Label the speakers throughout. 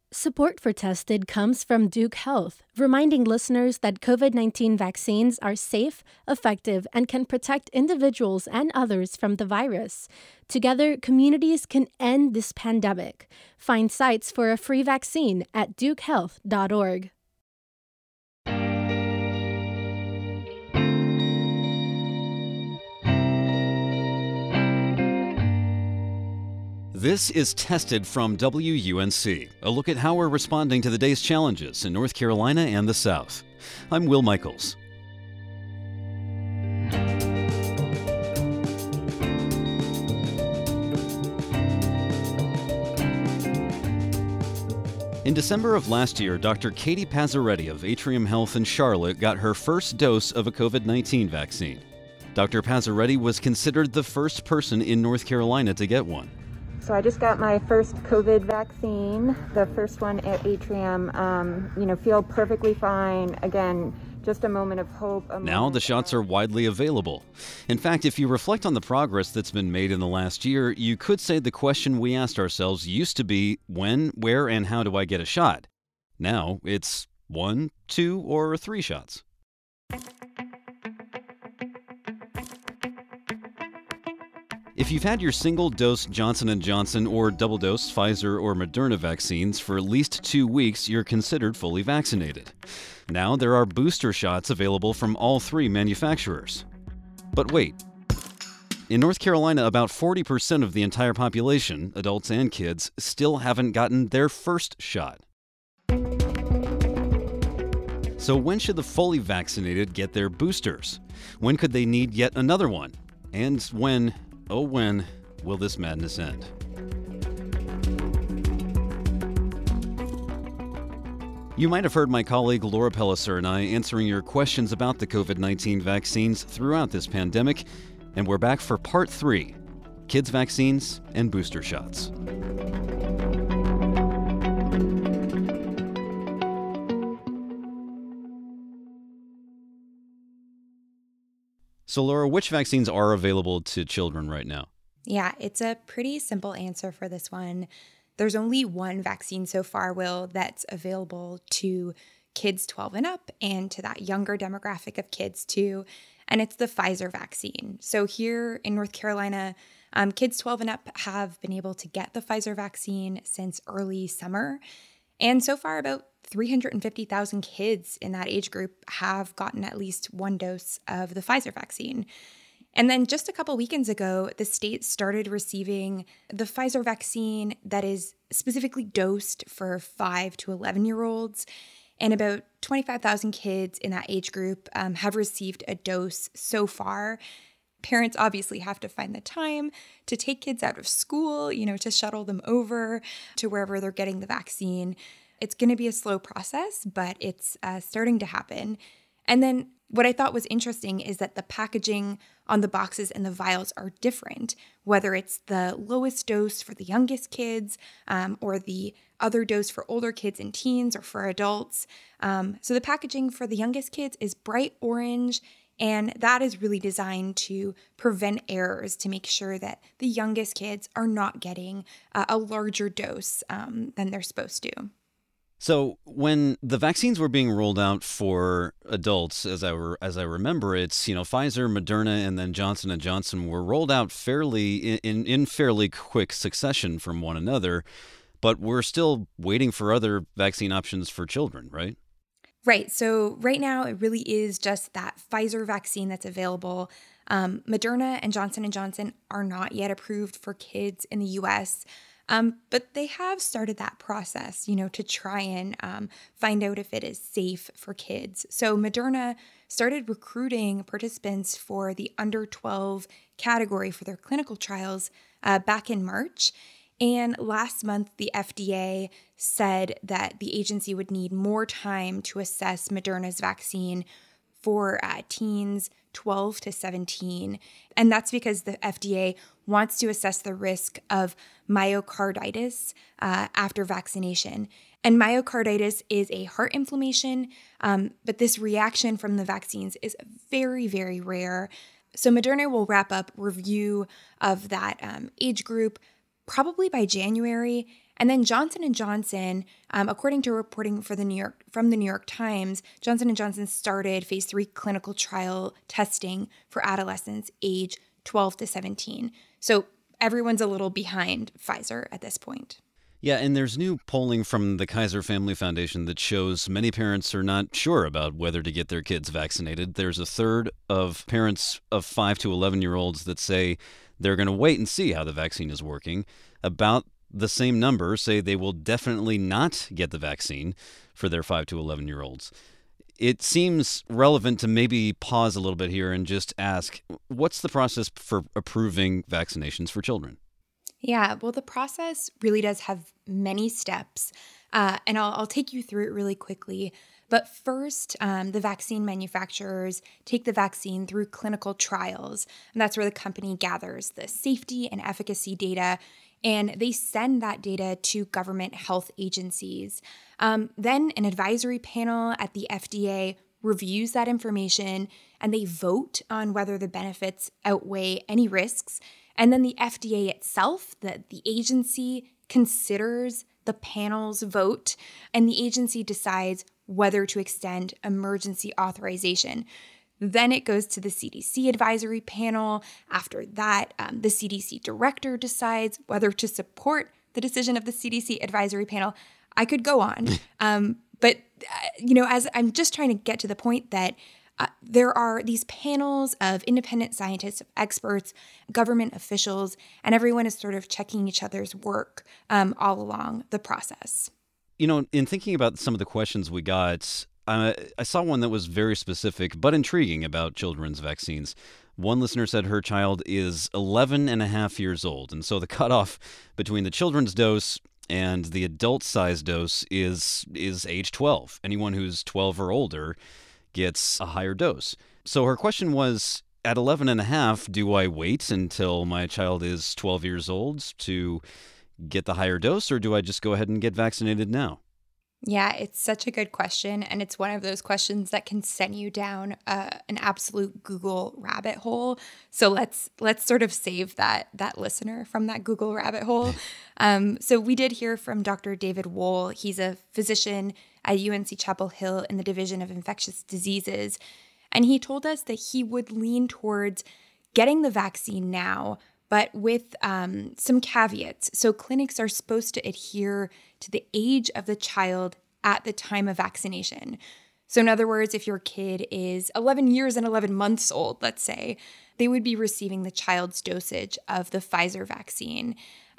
Speaker 1: Support for Tested comes from Duke Health, reminding listeners that COVID-19 vaccines are safe, effective, and can protect individuals and others from the virus. Together, communities can end this pandemic. Find sites for a free vaccine at dukehealth.org.
Speaker 2: This is Tested from WUNC, a look at how we're responding to the day's challenges in North Carolina and the South. I'm Will Michaels. In December of last year, Dr. Katie Pazzaretti of Atrium Health in Charlotte got her first dose of a COVID-19 vaccine. Dr. Pazzaretti was considered the first person in North Carolina to get one.
Speaker 3: So I just got my first COVID vaccine, the first one at Atrium. Feel perfectly fine. Again, just a moment of hope.
Speaker 2: Now the shots are widely available. In fact, if you reflect on the progress that's been made in the last year, you could say the question we asked ourselves used to be, when, where, and how do I get a shot? Now it's 1, 2, or 3 shots. If you've had your single-dose Johnson & Johnson or double-dose Pfizer or Moderna vaccines for at least 2 weeks, you're considered fully vaccinated. Now there are booster shots available from all 3 manufacturers. But wait. In North Carolina, about 40% of the entire population, adults and kids, still haven't gotten their first shot. So when should the fully vaccinated get their boosters? When could they need yet another one? And when will this madness end? You might have heard my colleague Laura Pellicer and I answering your questions about the COVID-19 vaccines throughout this pandemic, and we're back for part 3, kids' vaccines and booster shots. So Laura, which vaccines are available to children right now?
Speaker 4: Yeah, it's a pretty simple answer for this one. There's only one vaccine so far, Will, that's available to kids 12 and up and to that younger demographic of kids too, and it's the Pfizer vaccine. So here in North Carolina, kids 12 and up have been able to get the Pfizer vaccine since early summer, and so far about 350,000 kids in that age group have gotten at least one dose of the Pfizer vaccine. And then just a couple weekends ago, the state started receiving the Pfizer vaccine that is specifically dosed for 5 to 11-year-olds. And about 25,000 kids in that age group have received a dose so far. Parents obviously have to find the time to take kids out of school, to shuttle them over to wherever they're getting the vaccine. It's going to be a slow process, but it's starting to happen. And then what I thought was interesting is that the packaging on the boxes and the vials are different, whether it's the lowest dose for the youngest kids or the other dose for older kids and teens or for adults. So the packaging for the youngest kids is bright orange, and that is really designed to prevent errors, to make sure that the youngest kids are not getting a larger dose than they're supposed to.
Speaker 2: So when the vaccines were being rolled out for adults, as I remember, it's Pfizer, Moderna, and then Johnson & Johnson were rolled out in fairly quick succession from one another, but we're still waiting for other vaccine options for children, right?
Speaker 4: Right. So right now it really is just that Pfizer vaccine that's available. Moderna and Johnson & Johnson are not yet approved for kids in the U.S., but they have started that process, to try and find out if it is safe for kids. So Moderna started recruiting participants for the under 12 category for their clinical trials back in March. And last month, the FDA said that the agency would need more time to assess Moderna's vaccine for teens 12 to 17. And that's because the FDA wants to assess the risk of myocarditis after vaccination. And myocarditis is a heart inflammation, but this reaction from the vaccines is very, very rare. So Moderna will wrap up review of that age group probably by January, And then Johnson & Johnson, according to reporting from the New York Times, Johnson & Johnson started phase 3 clinical trial testing for adolescents age 12 to 17. So everyone's a little behind Pfizer at this point.
Speaker 2: Yeah, and there's new polling from the Kaiser Family Foundation that shows many parents are not sure about whether to get their kids vaccinated. There's a third of parents of 5 to 11-year-olds that say they're going to wait and see how the vaccine is working. About the same number say they will definitely not get the vaccine for their 5 to 11-year-olds. It seems relevant to maybe pause a little bit here and just ask, what's the process for approving vaccinations for children?
Speaker 4: Yeah, well, the process really does have many steps, and I'll take you through it really quickly. But first, the vaccine manufacturers take the vaccine through clinical trials, and that's where the company gathers the safety and efficacy data, and they send that data to government health agencies. Then an advisory panel at the FDA reviews that information, and they vote on whether the benefits outweigh any risks. And then the FDA itself, the agency, considers the panel's vote, and the agency decides whether to extend emergency authorization. Then it goes to the CDC advisory panel. After that, the CDC director decides whether to support the decision of the CDC advisory panel. I could go on, but as I'm just trying to get to the point that there are these panels of independent scientists, of experts, government officials, and everyone is sort of checking each other's work all along the process.
Speaker 2: In thinking about some of the questions we got, I saw one that was very specific but intriguing about children's vaccines. One listener said her child is 11 and a half years old, and so the cutoff between the children's dose and the adult-sized dose is age 12. Anyone who's 12 or older gets a higher dose. So her question was, at 11 and a half, do I wait until my child is 12 years old to get the higher dose, or do I just go ahead and get vaccinated now?
Speaker 4: Yeah, it's such a good question, and it's one of those questions that can send you down an absolute Google rabbit hole. So let's sort of save that listener from that Google rabbit hole. So we did hear from Dr. David Wohl. He's a physician at UNC Chapel Hill in the Division of Infectious Diseases, and he told us that he would lean towards getting the vaccine now, but with some caveats. So clinics are supposed to adhere to the age of the child at the time of vaccination. So in other words, if your kid is 11 years and 11 months old, let's say, they would be receiving the child's dosage of the Pfizer vaccine.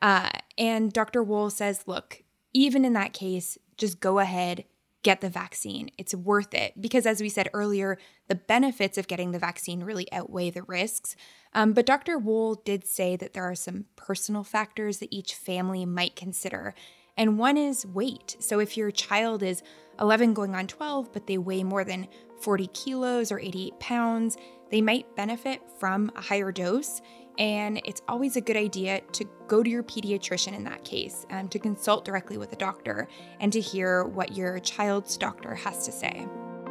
Speaker 4: And Dr. Wohl says, look, even in that case, just go ahead, get the vaccine. It's worth it because, as we said earlier, the benefits of getting the vaccine really outweigh the risks. But Dr. Wohl did say that there are some personal factors that each family might consider. And one is weight. So if your child is 11 going on 12, but they weigh more than 40 kilos or 88 pounds, they might benefit from a higher dose. And it's always a good idea to go to your pediatrician in that case, to consult directly with a doctor and to hear what your child's doctor has to say.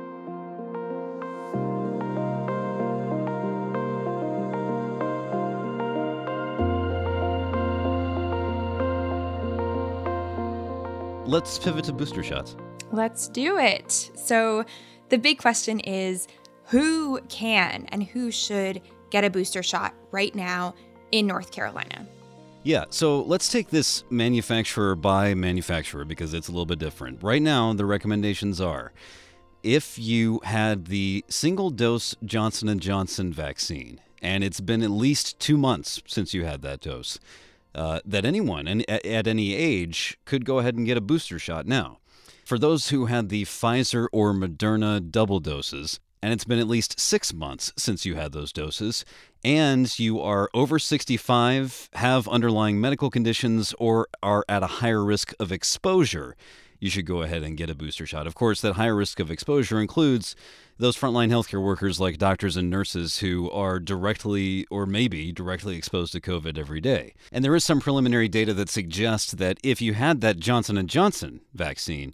Speaker 2: Let's pivot to booster shots.
Speaker 4: Let's do it. So the big question is, who can and who should get a booster shot right now in North Carolina?
Speaker 2: Yeah, so let's take this manufacturer by manufacturer because it's a little bit different. Right now, the recommendations are, if you had the single-dose Johnson & Johnson vaccine, and it's been at least 2 months since you had that dose, that anyone at any age could go ahead and get a booster shot now. For those who had the Pfizer or Moderna double doses, and it's been at least 6 months since you had those doses, and you are over 65, have underlying medical conditions, or are at a higher risk of exposure, you should go ahead and get a booster shot. Of course, that higher risk of exposure includes those frontline healthcare workers like doctors and nurses who are directly or maybe directly exposed to COVID every day. And there is some preliminary data that suggests that if you had that Johnson & Johnson vaccine,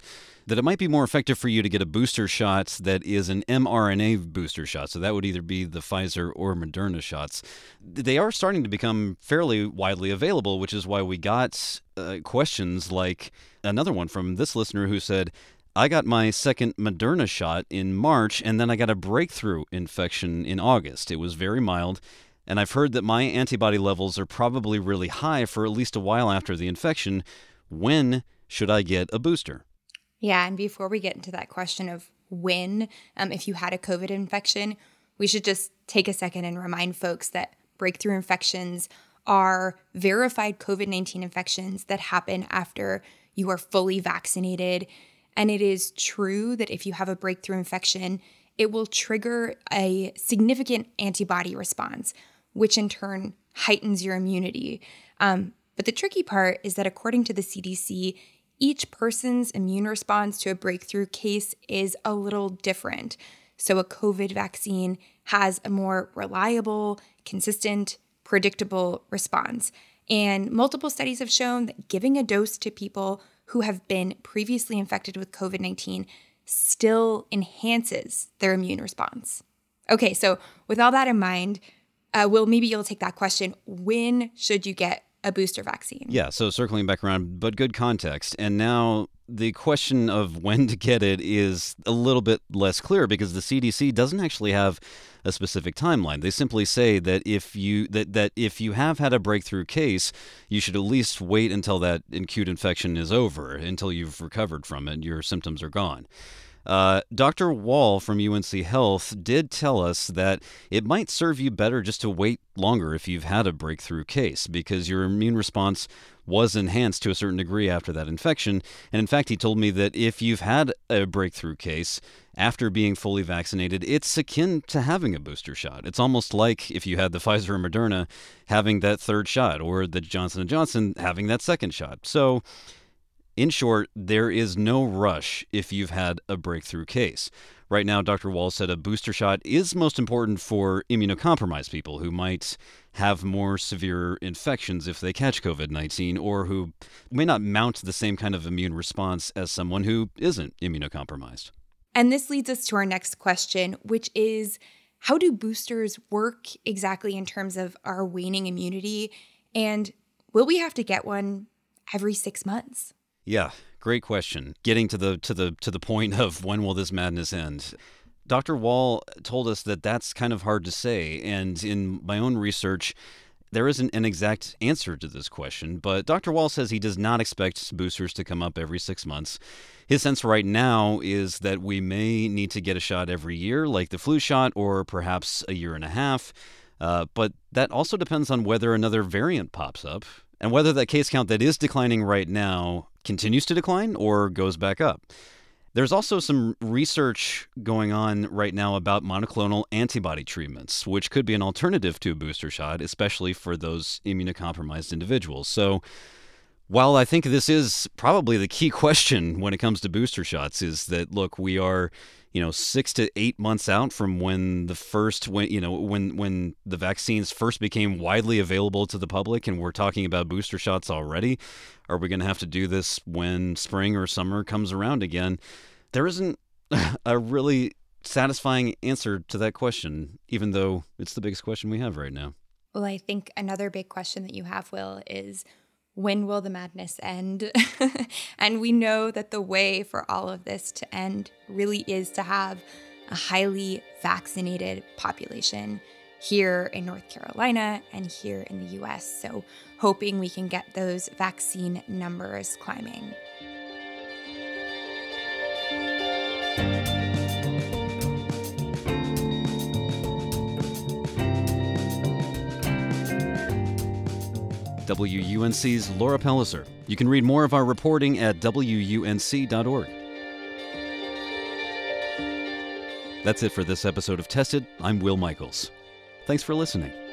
Speaker 2: that it might be more effective for you to get a booster shot that is an mRNA booster shot. So that would either be the Pfizer or Moderna shots. They are starting to become fairly widely available, which is why we got questions like another one from this listener who said, I got my second Moderna shot in March, and then I got a breakthrough infection in August. It was very mild, and I've heard that my antibody levels are probably really high for at least a while after the infection. When should I get a booster?
Speaker 4: Yeah, and before we get into that question of when, if you had a COVID infection, we should just take a second and remind folks that breakthrough infections are verified COVID-19 infections that happen after you are fully vaccinated. And it is true that if you have a breakthrough infection, it will trigger a significant antibody response, which in turn heightens your immunity. But the tricky part is that according to the CDC, each person's immune response to a breakthrough case is a little different. So a COVID vaccine has a more reliable, consistent, predictable response. And multiple studies have shown that giving a dose to people who have been previously infected with COVID-19 still enhances their immune response. Okay, so with all that in mind, Will, maybe you'll take that question. When should you get a booster vaccine?
Speaker 2: Yeah, so circling back around, but good context. And now the question of when to get it is a little bit less clear because the CDC doesn't actually have a specific timeline. They simply say that if you have had a breakthrough case, you should at least wait until that acute infection is over, until you've recovered from it, your symptoms are gone. Dr. Wall from UNC Health did tell us that it might serve you better just to wait longer if you've had a breakthrough case because your immune response was enhanced to a certain degree after that infection. And in fact, he told me that if you've had a breakthrough case after being fully vaccinated, it's akin to having a booster shot. It's almost like if you had the Pfizer or Moderna having that third shot or the Johnson & Johnson having that second shot. So in short, there is no rush if you've had a breakthrough case. Right now, Dr. Wall said a booster shot is most important for immunocompromised people who might have more severe infections if they catch COVID-19 or who may not mount the same kind of immune response as someone who isn't immunocompromised.
Speaker 4: And this leads us to our next question, which is, how do boosters work exactly in terms of our waning immunity? And will we have to get one every 6 months?
Speaker 2: Yeah, great question. Getting to the point of when will this madness end? Dr. Wall told us that that's kind of hard to say, and in my own research, there isn't an exact answer to this question, but Dr. Wall says he does not expect boosters to come up every 6 months. His sense right now is that we may need to get a shot every year, like the flu shot, or perhaps a year and a half, but that also depends on whether another variant pops up, and whether that case count that is declining right now continues to decline or goes back up. There's also some research going on right now about monoclonal antibody treatments, which could be an alternative to a booster shot, especially for those immunocompromised individuals. So while I think this is probably the key question when it comes to booster shots is that, look, we are 6 to 8 months out from when the vaccines first became widely available to the public, and we're talking about booster shots already. Are we going to have to do this when spring or summer comes around again? There isn't a really satisfying answer to that question, even though it's the biggest question we have right now.
Speaker 4: Well, I think another big question that you have, Will, is when will the madness end? And we know that the way for all of this to end really is to have a highly vaccinated population here in North Carolina and here in the US. So hoping we can get those vaccine numbers climbing.
Speaker 2: WUNC's Laura Pelliser. You can read more of our reporting at WUNC.org. That's it for this episode of Tested. I'm Will Michaels. Thanks for listening.